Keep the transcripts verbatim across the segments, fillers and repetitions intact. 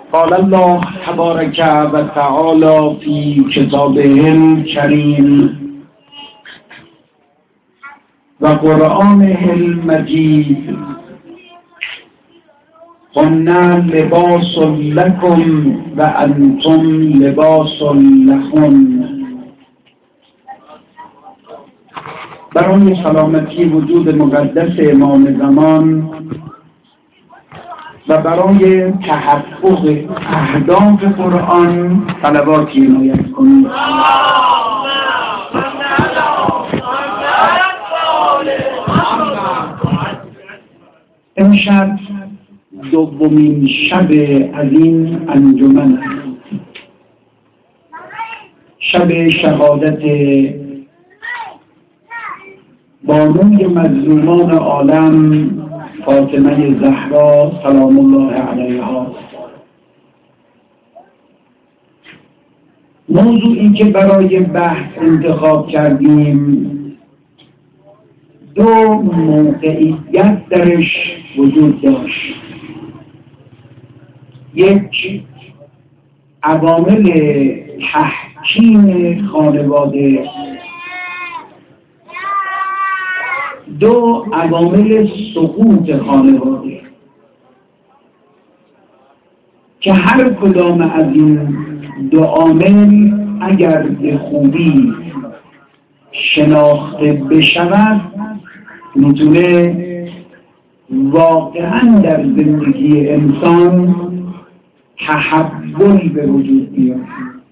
قال الله تبارک و تعالی فی کتابه الکریم و قرآنه المجید هن لباس لکم و انتم لباس لهن. برای سلامتی وجود مقدس امام زمان و برای تحقق اهداف قرآن طلباتی عنایت کنید. امشب دومین شب از این انجمن است، شب شهادت بانوی مظلومان عالم فاطمه زهرا سلام الله علیها. موضوعی که برای بحث انتخاب کردیم دو موقعیت درش وجود داشت. یک، عوامل تحکیم خانواده، دو، عوامل سقوط خانواده که هر کدام از این دو عامل اگر به خوبی شناخته بشود میتونه واقعا در زندگی انسان تحولی به وجود بیاره.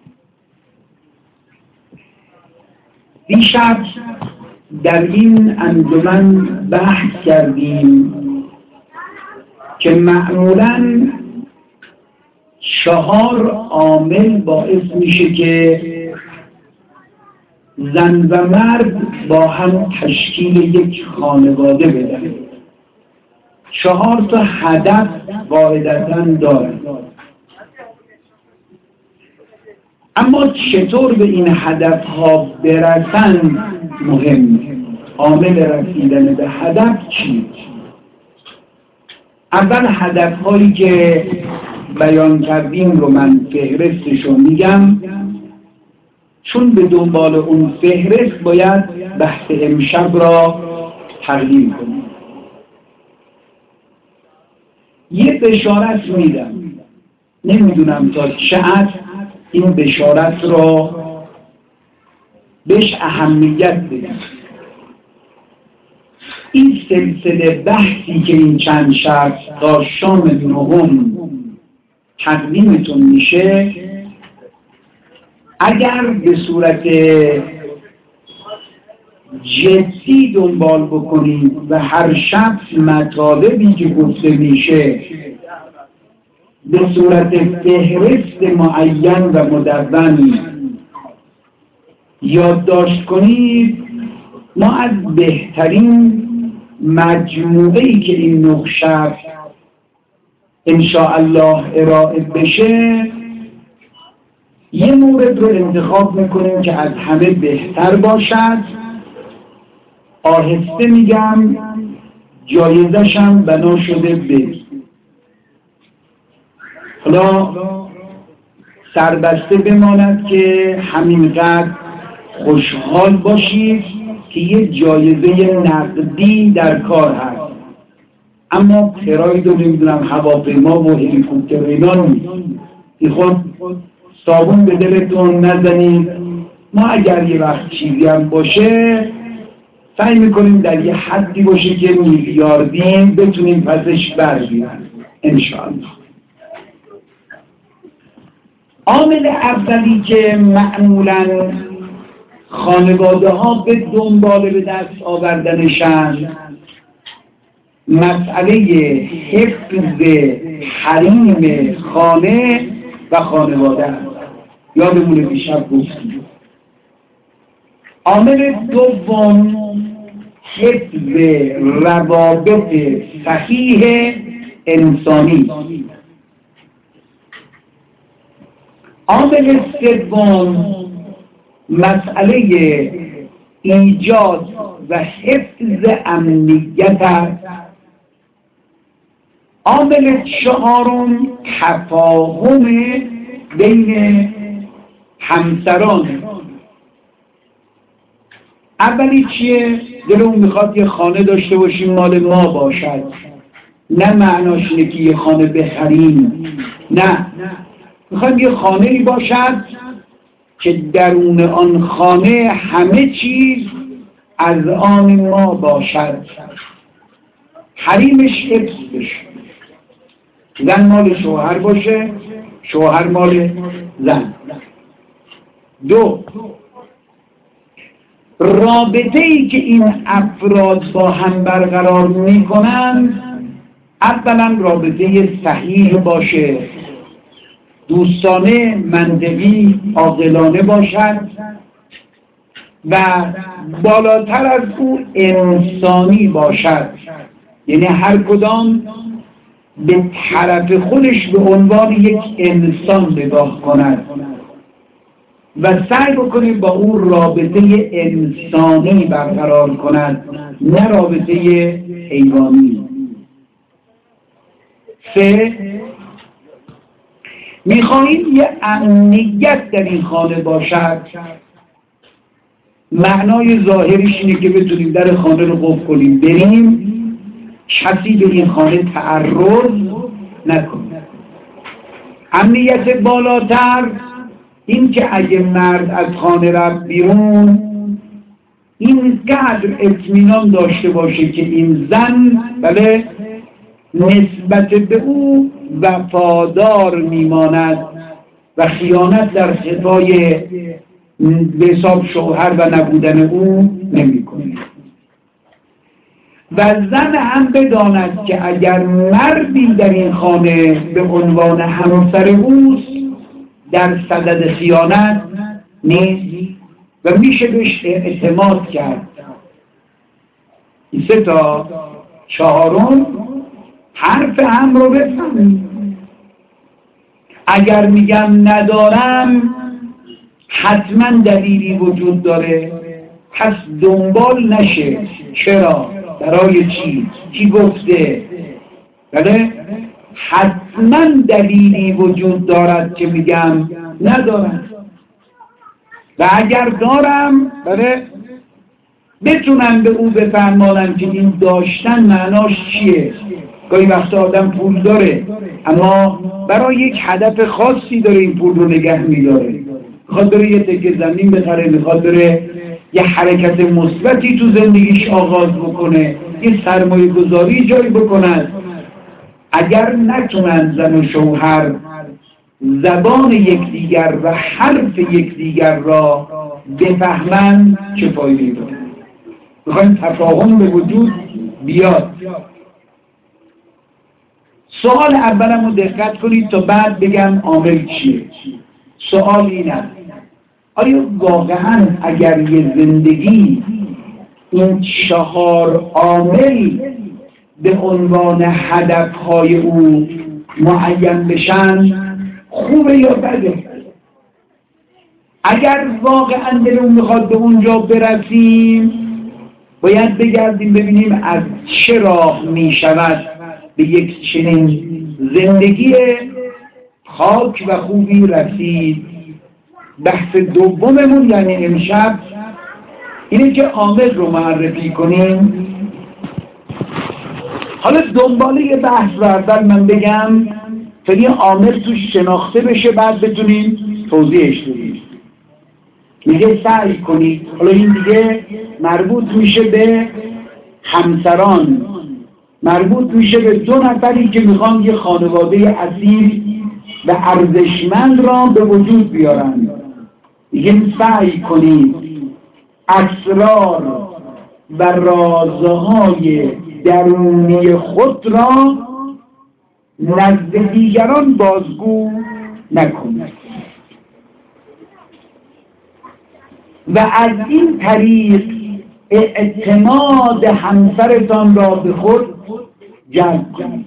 دیشب در این انجمن بحث کردیم که معمولاً چهار عامل باعث میشه که زن و مرد با هم تشکیل یک خانواده بدن. چهار تا هدف قاعدتاً داره، اما چطور به این هدف ها برسن مهمه. عامل رسیدن به هدف چیه؟ اول هدف هایی که بیان کردیم رو من فهرستش رو میگم، چون به دنبال اون فهرست باید بحث امشب را تقدیم کنیم. یه بشارت میدم، نمیدونم تا چه حد این بشارت را بهش اهمیت بدیم. این سلسله بحثی که این چند شب تا شام نهم تقدیمتون میشه، اگر به صورت جدی دنبال بکنید و هر شب مطالبی که گفته میشه به صورت فهرست معین و مدون یادداشت کنید، ما از بهترین مجموعه‌ای که این نه شب انشاءالله ارائه بشه یه مورد رو انتخاب میکنیم که از همه بهتر باشد. آهسته میگم، جایزشم بنا شده بگی. حالا سربسته بماند که همینقدر خوشحال باشید که یه جایزه نقدی در کار هست، اما پراید و نمیدونم هواپیما و هلیکوپتر اینا نیست. خود صابون به دلتون نزنید. ما اگر یه وقت چیزی هم باشه سعی میکنیم در یه حدی باشه که میلیاردیم بتونیم پسش برگیریم انشاءالله. عامل اولی که معمولاً خانواده ها به دنبال به دست آوردنشن مسئله حفظ حریم خانه و خانواده است. یادمونه دیشب گفتیم. عامل دوم حفظ روابط صحیح انسانی. عامل سوم مسئله ایجاد و حفظ امنیت است. عامل چهارم تفاهم بین همسران. اولی چیه؟ دلمون میخواد یه خانه داشته باشیم مال ما باشد، نه معناش اینه که یه خانه بخریم، نه، میخوایم یه خانه ای باشد که درون آن خانه همه چیز از آن ما باشد، حریمش حفظ بشه، زن مال شوهر باشه، شوهر مال زن. دو، رابطه ای که این افراد با هم برقرار می کنند اولا رابطه صحیح باشه، دوستانه، منطقی، عاقلانه باشد و بالاتر از او انسانی باشد، یعنی هر کدام به طرف خودش به عنوان یک انسان نگاه کند و سعی بکنه با اون رابطه انسانی برقرار کند، نه رابطه حیوانی. سه، میخواهیم یه امنیت در این خانه باشد. معنای ظاهرش اینه که بتونیم در خانه رو قفل کنیم بریم، کسی به این خانه تعرض نکنه. امنیت بالاتر این که اگه مرد از خانه رفت بیرون اینقدر اطمینان داشته باشه که این زن بله نسبت به او وفادار میماند و خیانت در خطای به حساب شوهر و نبودن او نمی کنه. و زن هم بداند که اگر مردی در این خانه به عنوان همسر اوست در صدد خیانت نیست و میشه بهش اعتماد کرد. این سه تا. چهارم، حرف هم رو بفهمید. اگر میگم ندارم حتما دلیلی وجود داره، پس دنبال نشه چرا، برای چی، کی گفته، بله حتما دلیلی وجود دارد که میگم ندارم و اگر دارم بله بتونم به او بفهمانم که این داشتن معناش چیه. گاهی وقتا آدم پول داره اما برای یک هدف خاصی داره این پول رو نگه میداره، میخواد داره یه تکه زمین بخره، میخواد داره یه حرکت مثبتی تو زندگیش آغاز بکنه، یه سرمایه گذاری جایی بکند. اگر نتونن زن و شوهر زبان یکدیگر و حرف یکدیگر را بفهمن چه فایده‌ای داره؟ میخوایم تفاهم به وجود بیاد. سوال اولم رو دقت کنید تا بعد بگم عامل چیه. سوال این است: آیا واقعا اگر یه زندگی این چهار عامل به عنوان هدفهای او معین بشن خوبه یا بده؟ اگر واقعا دلمون میخواد به اونجا برسیم باید بگردیم ببینیم از چه راه میشود به یک چنین زندگی خاک و خوبی رسید. بحث دوممون یعنی امشب اینه که عامل رو معرفی کنیم. حالا دنباله بحث رو اول من بگم تا این عامل توش شناخته بشه بعد بتونیم توضیحش بدیم. میگه سعی کنید، حالا این دیگه مربوط میشه به همسران، مربوط میشه به دو نفری که میخوان یه خانواده اصیل و ارزشمند را به وجود بیارن. میگه سعی کنید اسرار و رازهای درونی خود را نزد دیگران بازگو نکنید و از این طریق اعتماد همسرتان را به خود جلب کنید.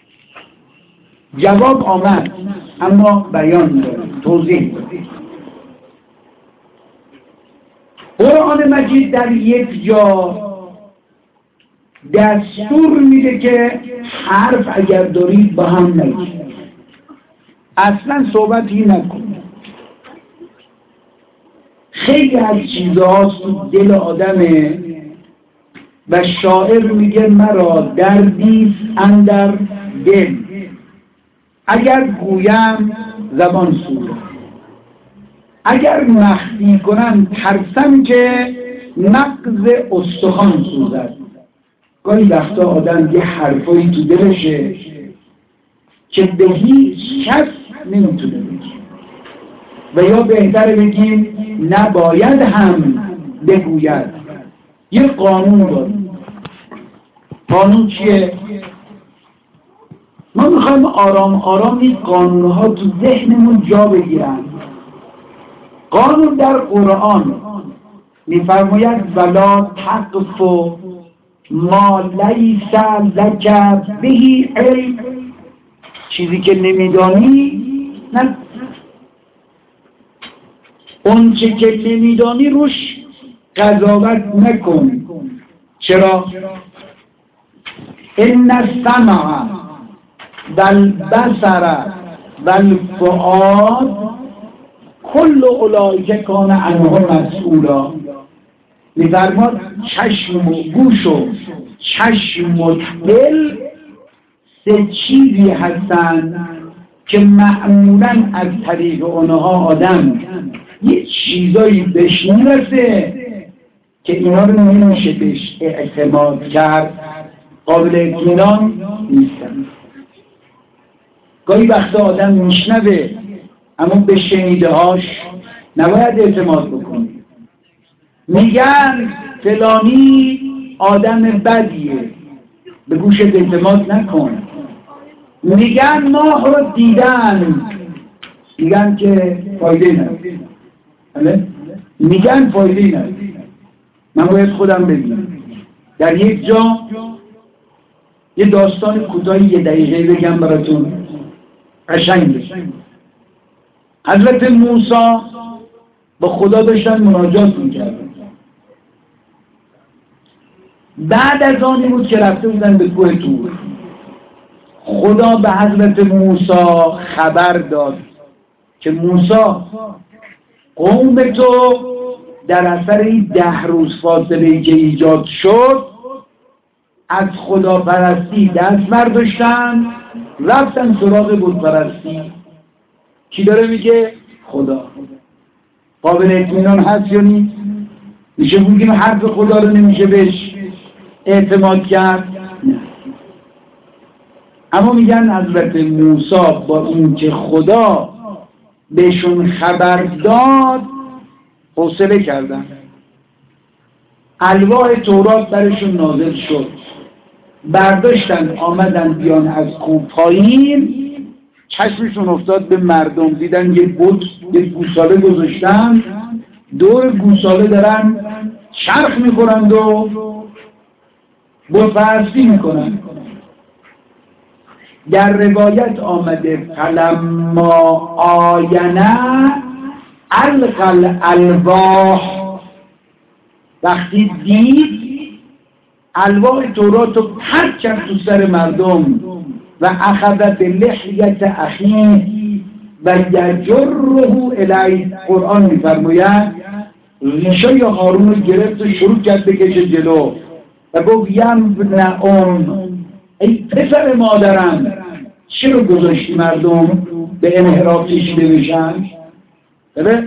جواب آمد اما بیان دارم، توضیح دارم. قرآن مجید در یک جا دستور میده که حرف اگر دارید با هم نگید، اصلا صحبتی نکنید. خیلی از چیزهاست تو دل آدمه و شاعر میگه مرا دردیست اندر دل، اگر گویم زبان سوزد، اگر مخفی کنم ترسم که مغز استخوان سوزد. گاهی وقتا آدم یه حرفایی تو دلشه که به هیچ کس نمیتونه بگه، و یا بهتره بگیم نباید هم بگوید. یه قانون داریم. قانون چیه؟ ما میخوایم آرام آرام این قانونها تو ذهنمون جا بگیرن. قانون در قرآن میفرماید ولا تقف ما لیس لک به علم، چیزی که نمیدانی نه، اون چه که نمیدانی روش قضاوت نکن. چرا؟ ان السمع والبصر والفؤاد کل اولئک کان عنه مسئولا. می‌فرماد چشم و گوش و چشم و دل سه چیزی هستن که معمولاً از طریق اونها آدم یه چیزایی بهش میرسه که اینا رو نمیشه بهش اعتماد کرد، قابل اطمینان نیستن. گاهی وقتا آدم میشنوه اما به شنیده هاش نباید اعتماد بکنه. میگن فلانی آدم بدیه، به گوشت اعتماد نکن. میگن ماه رو دیدن، میگن که فایده نداره، میگن فایده نداره. من باید خودم ببینم. در یک جا یه داستان کوتاهی یه دقیقه بگم براتون، قشنگه. حضرت موسی با خدا داشتن مناجات میکردن. بعد از آنی بود که رفته بودن به کوه طور، خدا به حضرت موسی خبر داد که موسی قوم تو در اثر این ده روز فاصله که ایجاد شد از خدا پرستی دست برداشتن رفتن سراغ بت پرستی. کی داره میگه؟ خدا. قابل اطمینان هست یا نیست؟ میشه بگیم حرف خدا رو نمیشه بهش اعتماد کرد؟ نه. اما میگن حضرت موسی با اینکه خدا بهشون خبر داد حوصله کردن، الواح تورات برشون نازل شد، برداشتن آمدن بیان از کوه پایین، چشمشون افتاد به مردم، دیدن یه بت یه گوساله گذاشتن، دور گوساله دارن چرخ میکنند و بت پرستی میکنن. در روایت آمده فلما آینه القل الواح، وقتی دید الواح تورات رو پرت کرد تو سر مردم و اخذ به لحیت اخیه و یجره الیه. قرآن میفرماید ریشه یا هارون رو گرفت و شروع کرد بکشه جلو و گفت یم ابن ام، ای پسر مادرم چرا گذاشتی مردم به انحراف کشیده بشن؟ بله؟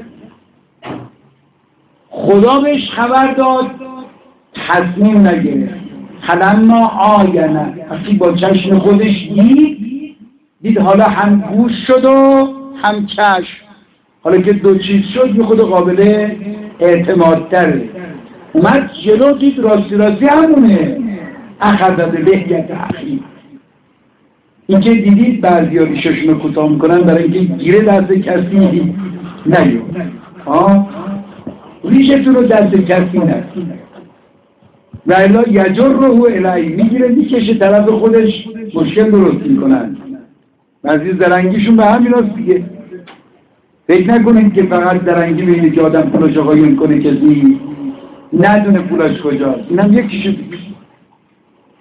خدا بهش خبر داد، تصمیم نگرفت. فلما آینه، وقتی با چشم خودش دید دید حالا هم گوش شد و هم چشم، حالا که دو چیز شد یه خود قابل اعتماد تره. اومد جلو دید راستی راستی همونه، اخذ به لحیت اخی. این که دیدید بعضی ها ریششون رو کوتاه میکنن برای اینکه گیره دست کسی نیو، ریشتون رو دست کسی نیو و الا یجره الیه، میگیره میکشه طرف خودش، مشکل درست میکنن. بعضی زرنگیشون به همین هست دیگه. فکر نکنید که فقط زرنگی به اینه که آدم پولش آقایون کنه کسی ندونه پولش کجاست، اینم یکیشو دیگه.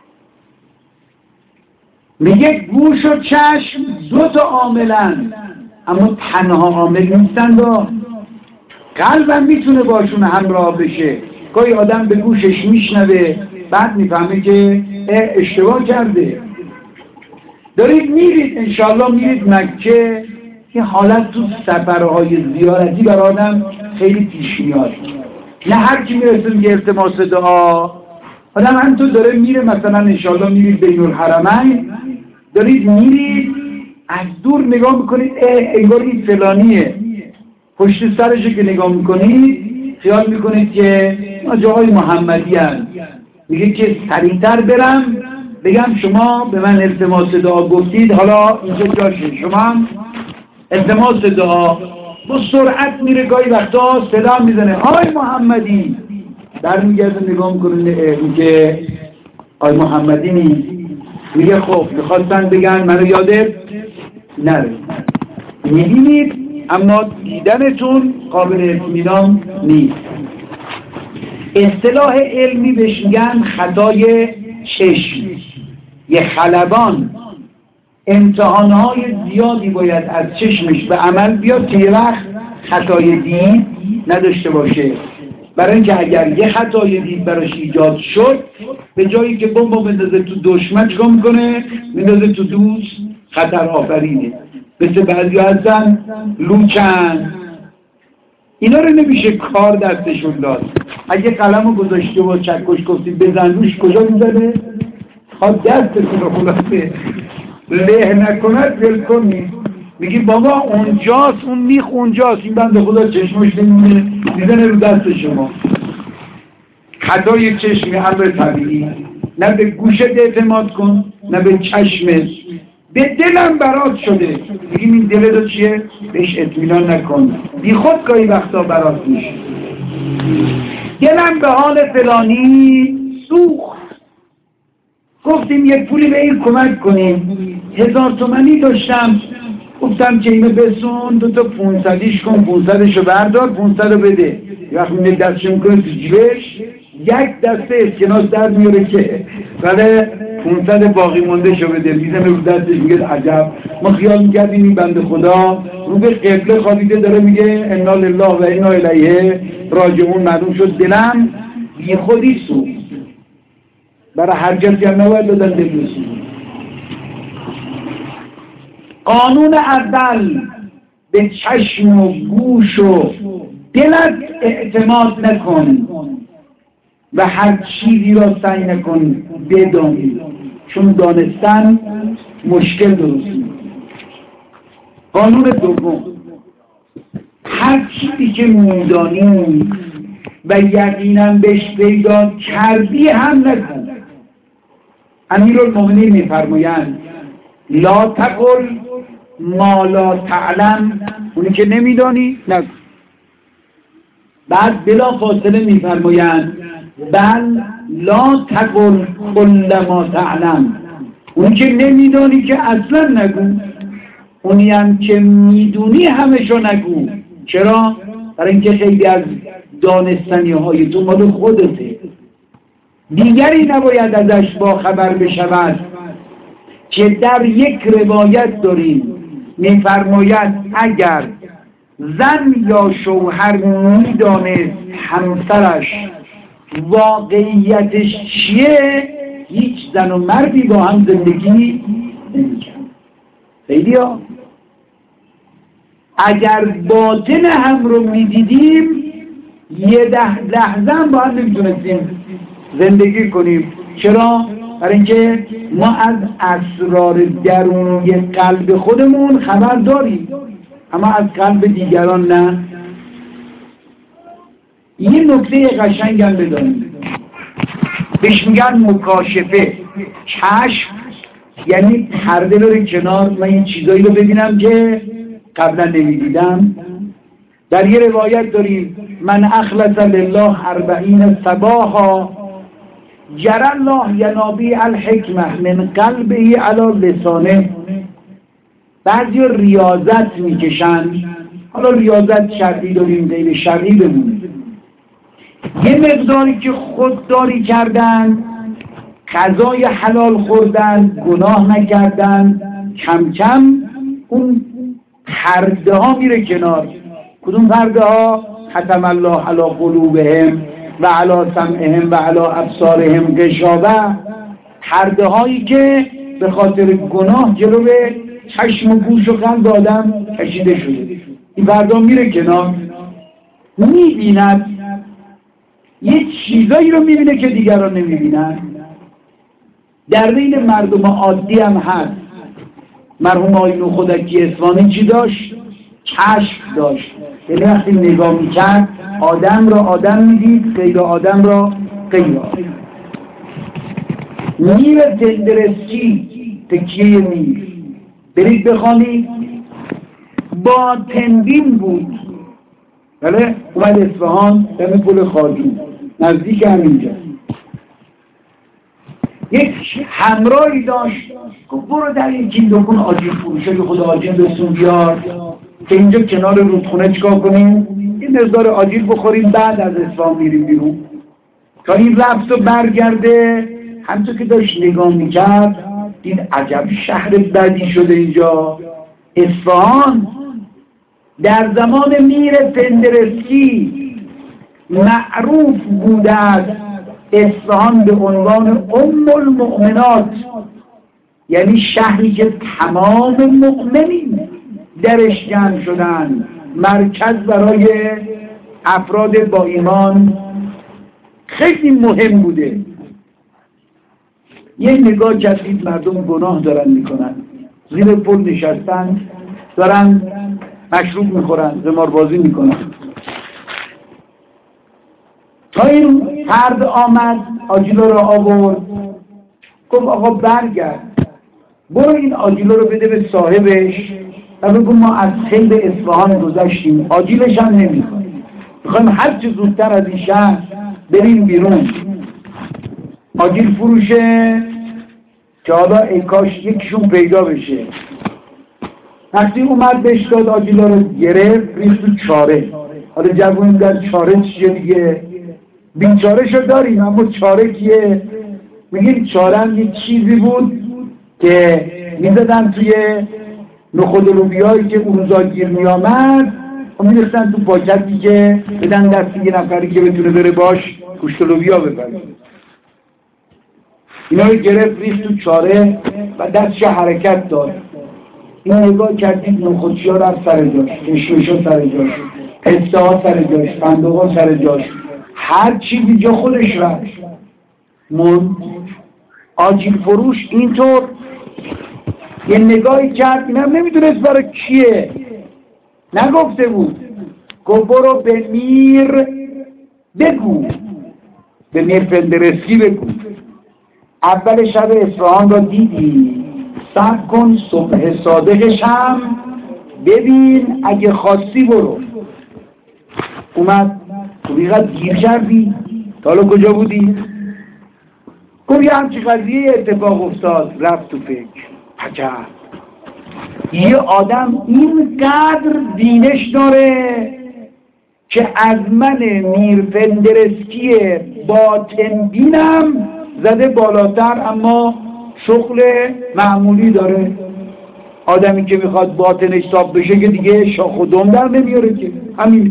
میگه گوش و چشم دو تا عاملن، اما تنها عامل نیستن. دا قلبم میتونه باشون همراه بشه. گاهی آدم به گوشش میشنوه بعد میفهمه که اشتباه کرده. دارید میرید انشالله میرید مکه، این حالت تو سفرهای زیارتی بر آدم خیلی پیش میاد. نه هر کی میرسه میگه التماس دعا. آدم هم تو داره میره مثلا انشالله میرید بین الحرمین، دارید میرید از دور نگاه میکنید انگار این فلانیه، پشت سرش که نگاه میکنید خیال میکنید که جاهای محمدی هست. میگه که سریعتر برم بگم شما به من التماس دعا گفتید، حالا اینجا جاشه، شما هم التماس دعا. با سرعت میره، گاهی وقتا صدا میزنه آی محمدی، در میگرده نگاه میکنه میگه آی محمدی نیست. میگه خب میخواستن بگن منو یادت نره. میبینید اما دیدنتون قابل اطمینان نیست. اصطلاح علمی بهش میگن خطای چشم. یه خلبان امتحانهای زیادی باید از چشمش به عمل بیاد که یه وقت خطای دید نداشته باشه. برای اینکه اگر یه خطای دید براش ایجاد شد، به جایی که بمب بندازه تو دشمن چیکار میکنه؟ میندازه تو دوست، خطر آفرینه. مثل بعضی هستن لوچن، اینا رو نمیشه کار دستشون داد. اگه قلم رو گذاشته و چکش گفتی بزن روش، کجا میزنه؟ خواد دستتون رو خلاصه له نکند ولکن نیست. میگی بابا اونجاست، اون میخ اونجاست، این بنده خدا چشمش نمیمونه میزنه رو دست شما. خطای چشمی امر طبیعی. نه به گوشت اعتماد کن نه به چشمت. به دلم برات شده، میگیم این دل رو چیه؟ بهش اطمینان نکن، بی خود گاهی وقتا برات میشه. دلم به حال فلانی سوخت، گفتیم یک پولی به این کمک کنیم، هزار تومنی داشتم، گفتم که اینو بسون دو تا پونصدیش کن، پونصدشو بردار، پونصد رو بده. وقتی میگه دستش میکنه تو جیبش، یک دسته اسکناس در میاره که ولی پونصد باقی مونده شو بده. میزنه رو دستش میگه عجب، ما خیال میکردیم این بنده خدا رو به قبله خوابیده داره میگه انا لله و انا الیه راجعون. معلوم شد دلم بی خودی سوخت. برای هر کسی هم نباید دادن دل بسوزه. قانون اول به چشم و گوش و دلت اعتماد نکن و هر چیزی را سعی نکن بدانی، چون دانستن مشکل درست می‌کنه. قانون دوم، هر چیزی که می‌دانی و یقینا بهش پیدا کردی هم نکن. امیرالمومنین می‌فرمایند لا تقل ما لا تعلم، اونی که نمیدانی نگو. بعد بلا فاصله میفرمایند بل لا تقل کل ما تعلم، اونی که نمیدانی که اصلا نگو، اونی هم که میدونی همشو نگو. چرا؟ برای اینکه خیلی از دانستنی های تو مال خودته، دیگری نباید ازش با خبر بشود. که در یک روایت داریم می‌فرماید اگر زن یا شوهر می‌دانست همسرش واقعیتش چیه، هیچ زن و مردی با هم زندگی نمی‌کرد. خیلی ها اگر باطن هم رو می‌دیدیم یه ده لحظه هم با هم نمی‌تونستیم زندگی کنیم. چرا؟ برای اینکه ما از اسرار درونی قلب خودمون خبر داریم اما از قلب دیگران نه. یه نکته قشنگ هم بدانیم، بهش میگن مکاشفه. چشم یعنی پرده رو کنار، من این چیزایی رو ببینم که قبلا نمیدیدم. در یه روایت داریم من اخلص لله اربعین صباحا جر الله ینابی الحکمه من قلبه علی لسانه. بعضی ریاضت میکشن، حالا ریاضت شرعی داریم غیر شرعی بمونه. یه مقداری که خودداری کردن غذای حلال خوردن، گناه نکردن، کم کم اون پرده ها میره کنار. کدوم پرده ها؟ ختم الله علی قلوبهم و علی سمعهم و علی ابصارهم غشاوه، پرده هایی که به خاطر گناه جلو چشم و گوش و قلب آدم کشیده شده. این پرده میره کنار، میبیند یه چیزایی رو میبینه که دیگران نمیبینن. در بین مردم عادی هم هست. مرحوم آقای نوخودکی اصفهانی چی داشت؟ کشف داشت. یعنی وقتی نگاه میکرد آدم را آدم میدید، غیر آدم را غیر آدم. میر تندرسکی، تکیه میر، برید بخوانید، با تنبین بود. بله اومد اصفهان دم پل خارجون نزدیک همینجا، یک همراهی داشت که برو در این دکون آجیل فروشه که خدا آجیل بسون بیار که اینجا کنار رودخونه چکار کنیم این مقدار آجیل بخوریم بعد از اصفهان میریم بیرون. تا این رفت و برگرده همونطور که داشت نگاه میکرد دید عجب شهر بدی شده اینجا. اصفهان در زمان میر فندرسکی معروف بوده است اصفهان به عنوان ام المؤمنات، یعنی شهری که تمام مؤمنین درش جمع شدن، مرکز برای افراد با ایمان خیلی مهم بوده. یه نگاه کردید مردم گناه دارن میکنن، زیر پل نشستن دارن مشروب میخورن، زماربازی میکنن. تا این فرد آمد آجیلا رو آورد، گفت آقا برگرد برو این آجیلا رو بده به صاحبش و بگو ما از خیل اصفهان گذشتیم، آجیلش هم نمیخوایم، میخوایم هر چه زودتر از این شهر بریم بیرون. آجیل فروشه که حالا ای کاش یکیشون پیدا بشه. وقتی اومد بهش داد آجیلا رو گرفت ریخت تو چاره. حالا جوونی در چاره چیه دیگه؟ بیچاره شو داریم اما چاره کیه؟ میگیم چاره هم یه چیزی بود که میزدن توی نخود لوبیایی که اون روزا گیر میامد و میرسن تو پاکتی که بدن دستی یه نفری که بتونه بره باش گوشت لوبیا ببره. اینا رو گرفت ریخت تو چاره و دستش حرکت داد. این نگاه کردید نخودچی ها رفت سر جاش، کشمش ها سر جاش، پسته ها سر جاش، فندق ها سر جاش، هر چیزی جا خودش رفت. من آجیل فروش اینطور یه نگاهی کرد، اینم نمیدونست برای کیه، نگفته بود، گفت برو به میر بگو، به میر فندرسکی بگو اول شب اصفهان را دیدی، صبر کن صبح صادقش هم ببین، اگه خواستی برو. اومد بیقدر گیر کردی تا حالا کجا بودی؟ گفت یه همچی قضیه اتفاق افتاد. رفت تو فکر، عجب یه آدم اینقدر دینش داره که از من میر فندرسکی باطن بینم زده بالاتر، اما شغل معمولی داره. آدمی که میخواد باطنش صاف بشه که دیگه شاخ و دم در نمیاره که همین.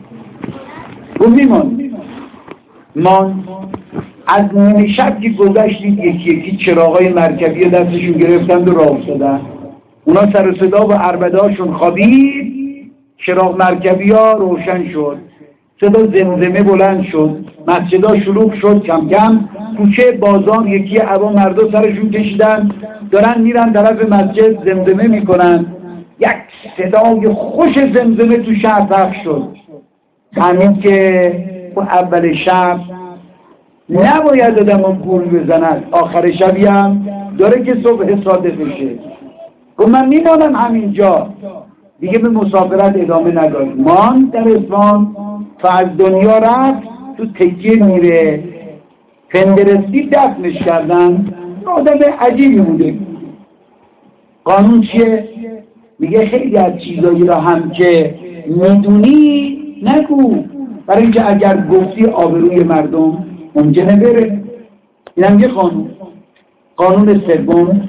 گفت میمان مان از نیمه شب که گذشتید یکی یکی چراغای مرکبی دستشون گرفتند و راه افتادن. اونا سر صدا و عربده هاشون خوابید، چراغ مرکبی ها روشن شد، صدا زمزمه بلند شد، مسجدها شلوغ شد، کم کم کوچه بازار یکی عبا مردا سرشون کشیدن دارن میرن طرف مسجد زمزمه میکنن. یک صدای خوش زمزمه تو شهر پخش شد. فهمید که اون اول شب نباید آدم رو گول بزند، آخر شبی هم داره که صبح صادق بشه. گفت من میمانم همینجا دیگه، به مسافرت ادامه نداریم. مان در اصفهان تا از دنیا رفت تو تکیه میره فندرسکی دفنش کردن. آدم عجیبی بوده. قانون چیه؟ میگه خیلی از چیزایی را هم که میدونی نگو، برای اینکه اگر گفتی آبروی مردم ممکنه بره. اینم یه قانون. قانون سوم،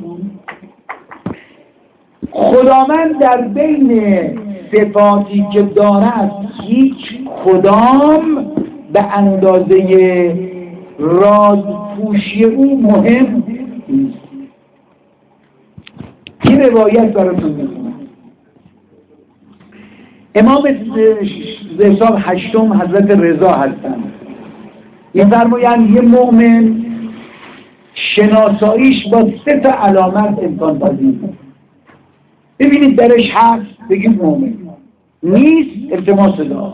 خداوند در بین صفاتی که دارد هیچ کدام به اندازه راز پوشی او مهم نیست. این روایت براتون میخونم. امام حساب هشتم حضرت رضا هستند. این فرمایند یه مؤمن شناساییش با سه تا علامت امکان پذیره. ببینید درش هست بگید مؤمن، نیست التماس دعا.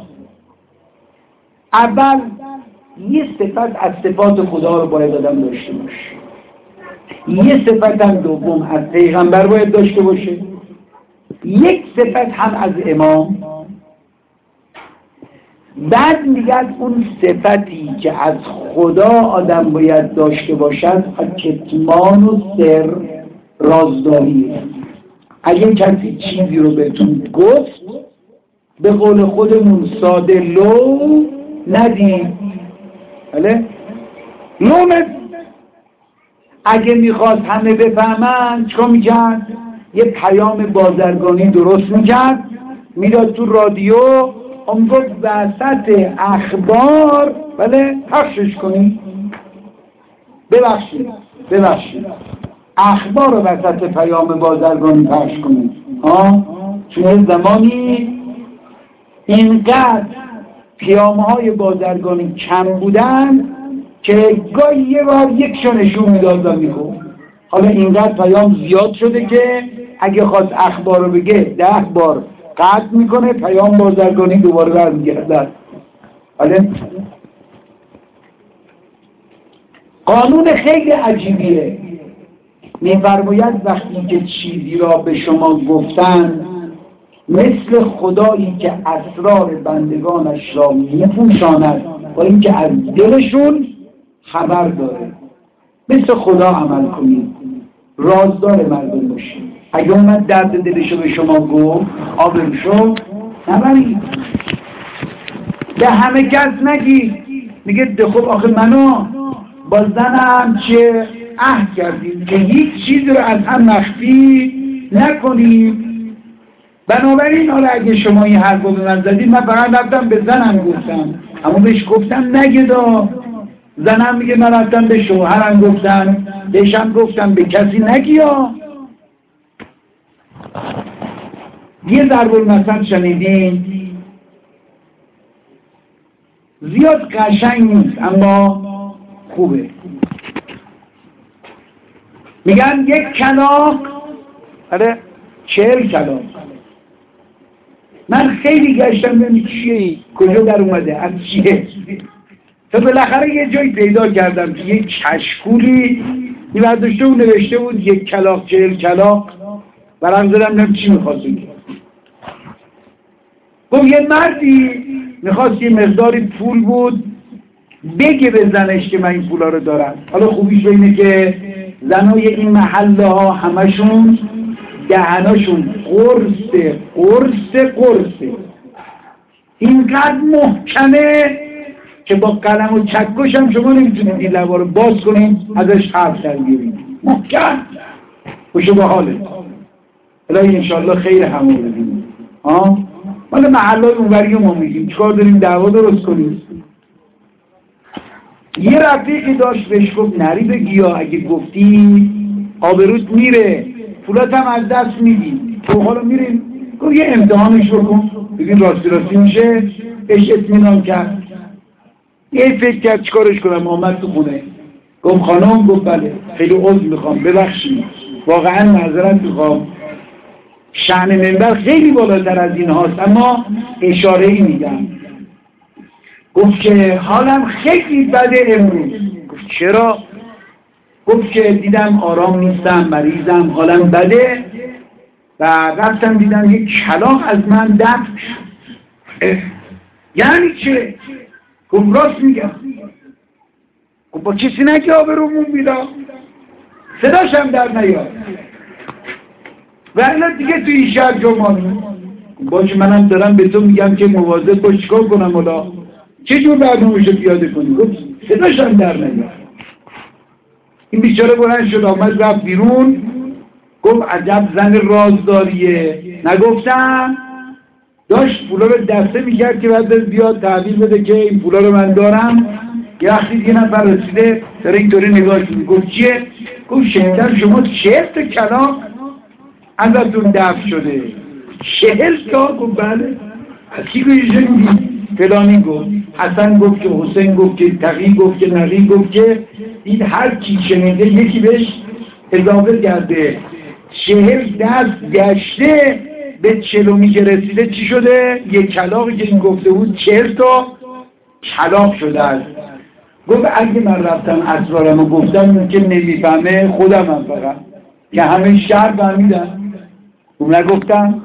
اول یه صفت از صفات خدا رو باید آدم داشته باشه، یه صفت هم دوم از پیغمبر باید داشته باشه، یک صفت هم از امام. بعد میگه اون صفتی که از خدا آدم باید داشته باشد کتمان و سر، رازداریه. اگه کسی چیزی رو بهتون گفت به قول خودمون ساده لو ندید، بله؟ لومت اگه میخواست همه بفهمن چیکار میکرد؟ یه پیام بازرگانی درست میکرد، میداد تو رادیو، اون گفت وسط اخبار بله پخشش کنید. ببخشید ببخشید اخبار رو وسط پیام بازرگانی پخش کنید ها، چون زمانی اینقدر پیام‌های بازرگانی کم بودن که گاهی یه بار یکشو نشون میداد و میگفت. حالا اینقدر پیام زیاد شده که اگه خواست اخبار رو بگه ده بار قطع میکنه، پیام بازرگانی دوباره برمیگردد. حالا قانون خیلی عجیبیه. می‌فرماید وقتی که چیزی را به شما گفتن مثل خدایی که اسرار بندگانش را می‌پوشاند با اینکه از دلشون خبر داره، مثل خدا عمل کنید، رازدار مردم باشید. اگه اومد درد دلشو به شما گفت آبروشو نبرید، به همه کس نگید. میگه ده خب آخه منو با زنم چه عهد کردیم که هیچ چیز رو از هم مخفی نکنیم، بنابراین حالا اگه شما این حرف رو به من زدید، من فقط رفتم به زنم گفتم، اما بهش گفتم نگیدا. زنم میگه من رفتم به شوهرم گفتم، بهشم گفتم به کسی نگیا. یه ضرب المثل شنیدین، زیاد قشنگ نیست اما خوبه. میگن یک کلاغ آره چهل کلاغ. من خیلی گشتم ببینم چیه، کجا در اومده، از چیه، تا بالاخره یه جایی پیدا کردم که یک کشکولی این برداشته و نوشته بود یک کلاغ چهل کلاغ. برام زدم نم چی میخواست بگه. گفت یه مردی میخواست یه مقداری پول بود بگه به زنش که من این پولا رو دارم. حالا خوبیش اینه که زنای این محله ها همشون دهناشون قرصه قرصه قرصه اینقدر محکمه که با قلم و چکش هم شما نمیتونید این لبا رو باز کنید ازش حرف در بیارید. محکم خوشو به حالت. الهی انشاءالله خیر همه ببینید. ها مال محلای اونوری ما میگیم چیکار داریم دعوا درست کنیم. یه رفیقی داشت بهش گفت نری بگی یا اگه گفتی آبروت میره، پولات هم از دست میدی. تو حالا میریم. گفت یه امتحانش بکن ببین راستی راستی میشه. بهش اطمینان کرد. یه فکر کرد چیکارش کنم. آمد تو خونه گفت خانم، گفت بله خیلی عذر میخوام ببخشید واقعا معذرت میخوام، شأن منبر خیلی بالاتر از این هاست اما اشاره ای میگم. گفت که حالم خیلی بده امروز. گفت چرا؟ گفت که دیدم آرام نیستم، مریضم، حالم بده و رفتم دیدم یک کلاغ از من دفع شد. یعنی چه؟ گفت راست میگم. گفت با کسی نگی آبرومون بیلا، صداشم در نیاد ولی دیگه تو این شهر جمعانی. باشه منم دارم به تو میگم که مواظب باش، چیکار کنم حالا چه جور برنامه‌شو پیاده کنی؟ گفت صداشم در نیاد. این بیچاره بلند شد آمد رفت بیرون، گفت عجب زن رازداریه. نگفتم داشت پولا رو دسته میکرد که بعد بیاد تحویل بده که این پولا رو من دارم. یه وقتی یه نفر رسیده داره اینطوری نگاه کنه، گفت چیه؟ گفت شنیدم شما چهل تا کلاغ ازتون دفع شده. چهل تا؟ گفت بله. از کی گویی شنیدی؟ فلانی گفت، حسن گفت که، حسین گفت که، تقی گفت که، نقی گفت که. این هر کی شنیده یکی بهش اضافه کرده. چهل دست گشته به چلومی که رسیده چی شده؟ یک کلاغی که این گفته بود چهل تا کلاغ شده است. گفت اگه من رفتم اسرارمو گفتم که نمیفهمه خودم هم فقط که همه شهر فهمیدن. اون نگفتم.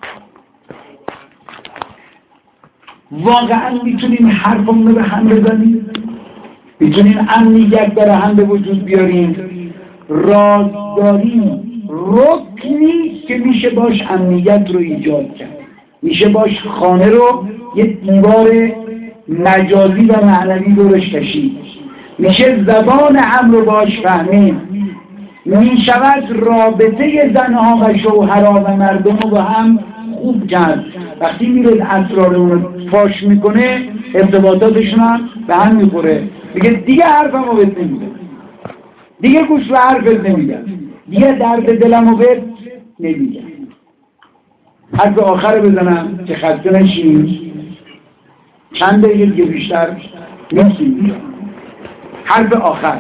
واقعا میتونیم حرفمون رو به هم بزنیم، میتونیم امنیت برای هم به وجود بیاریم. رازداری رکنی که میشه باش امنیت رو ایجاد کرد، میشه باش خانه رو یه دیوار مجازی و معنوی دورش کشید، میشه زبان هم رو باش فهمید، میشود رابطه زنها و شوهرها و مردم رو با هم خوب کرد. وقتی میره اسرار رو فاش میکنه ارتباطاتشون هم به هم میخوره. میگه دیگه حرفم رو بهت نمیده، دیگه گوش به حرفت نمیده، دیگه درد دلم رو بهت نمیده. حرف آخر بزنم که خسته نشیم، چند دقیقه دیگه بیشتر نمی‌سیم. حرف آخر،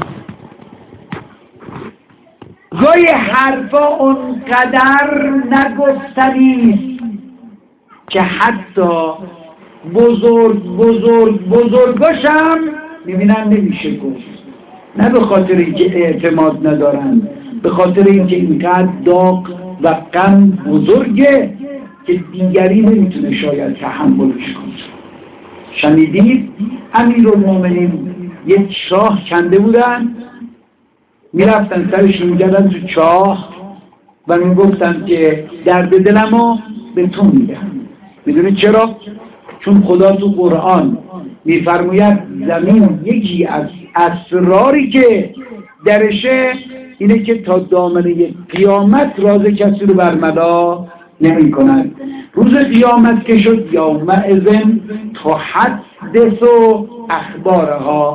گاهی حرفا اونقدر نگفتنیست که حتی بزرگ بزرگ بزرگاشم میبینن نمیشه گفت. نه به خاطر اینکه اعتماد ندارن، به خاطر اینکه اینقدر داغ و غم بزرگه که دیگری نمیتونه شاید تحملش کنه. شنیدید امیرالمومنین یک چاه کنده بودن، میرفتن سرش میگردن تو چاه و میگفتن که درد دلمو به تو میگم. میدونید چرا؟ چون خدا تو قرآن میفرماید زمین یکی از اسراری که درشه اینه که تا دامنه قیامت راز کسی رو برملا نمی کند. روز قیامت که شد یومئذ تحدث اخبارها،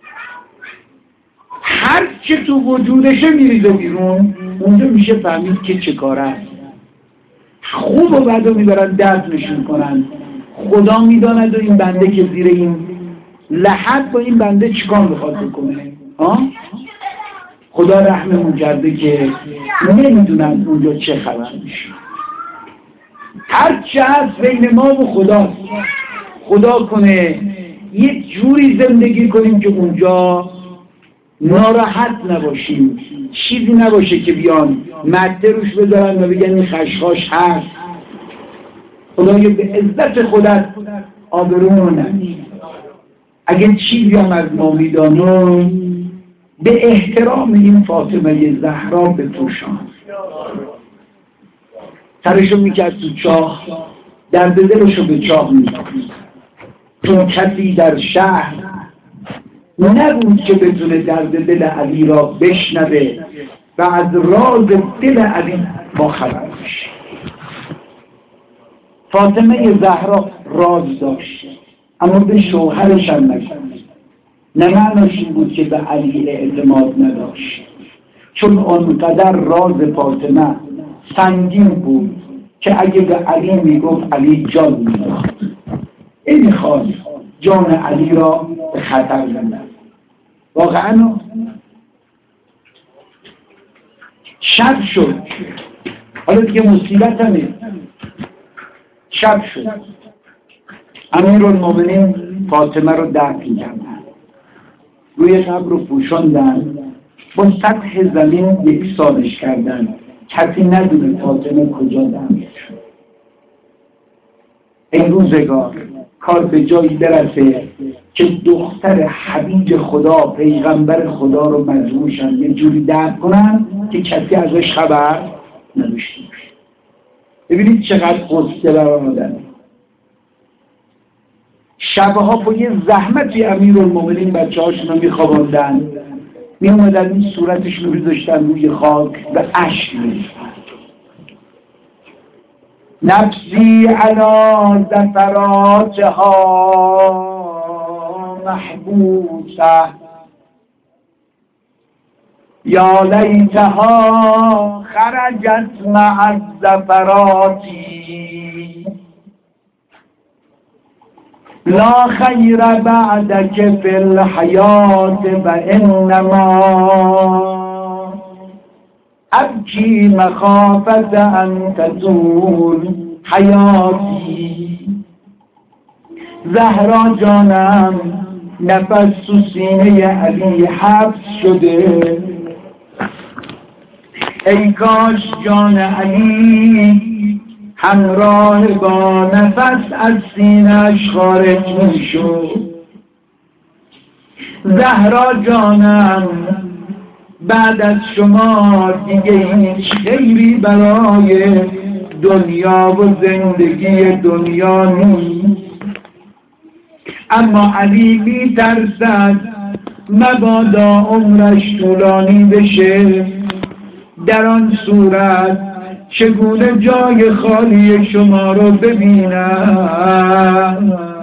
هر چه تو وجودشه میریزه بیرون، اونجا میشه فهمید که چه کاره است. خوب و بد رو میبرن درد نشون کنن. خدا میداند و این بنده که زیر این لحد با این بنده چیکار بخواد بکنه. آه؟ خدا رحممون کرده که نمیدونن اونجا چه خبر میشه. هر چه هست بین ما و خداست. خدا کنه یه جوری زندگی کنیم که اونجا ناراحت نباشیم، چیزی نباشه که بیان مده روش بذارن و بگن این خشخاش هست. خدایا به عزت خودت آبرومون نگیر. اگه چیزی هم از ما میدانم به احترام این فاطمه زهرا به توشان سرشو میکرد تو چاه، درد دلشو به چاه میکرد. چون کسی در شهر نبود که بتونه درد دل علی را بشنوه و از راز دل علی با خبر بشه. فاطمه زهرا راز داشت اما به شوهرش هم نگفت. نه معناش این بود که به علی اعتماد نداشت، چون آنقدر راز فاطمه سنگین بود که اگه به علی میگفت علی جان می‌انداخت. این میخواست جان علی را به خطر بندازد. واقعا شب شد، حالا دیگه مصیبت همه. شب شد، امیرالمومنین فاطمه رو دفن کردن، روی قبر رو پوشاندن، با سطح زمین یکسانش کردن، کسی ندونه فاطمه کجا دفن شد. این روزگار کار به جایی برسه که دختر حبیب خدا پیغمبر خدا رو مجبورشن یه جوری دفن کنن که کسی ازش خبر نداشته باشه. ببینید چقدر قصه برای آدمه. شبها با یه زحمتی امیرالمومنین بچه هاشون رو میخواباندن، می اومدن این صورتش رو بذاشتن روی خاک و اشک می‌ریختن. نفسی علی زفراتها محبوسه یا لیتها خرجت مع الزفرات لا خیر بعدک فی الحیات و انما ابکی مخافت ان تزول حیاتی. زهرا جانم نفس تو سینه علی حبس شده، ای کاش جان علی همراه با نفس از سینه‌اش خارج میشد. زهرا جانم بعد از شما دیگه هیچ خیری برای دنیا و زندگی دنیا نیست. اما علی می ترسد مبادا عمرش طولانی بشه، در آن صورت چگونه جای خالی شما رو ببینم.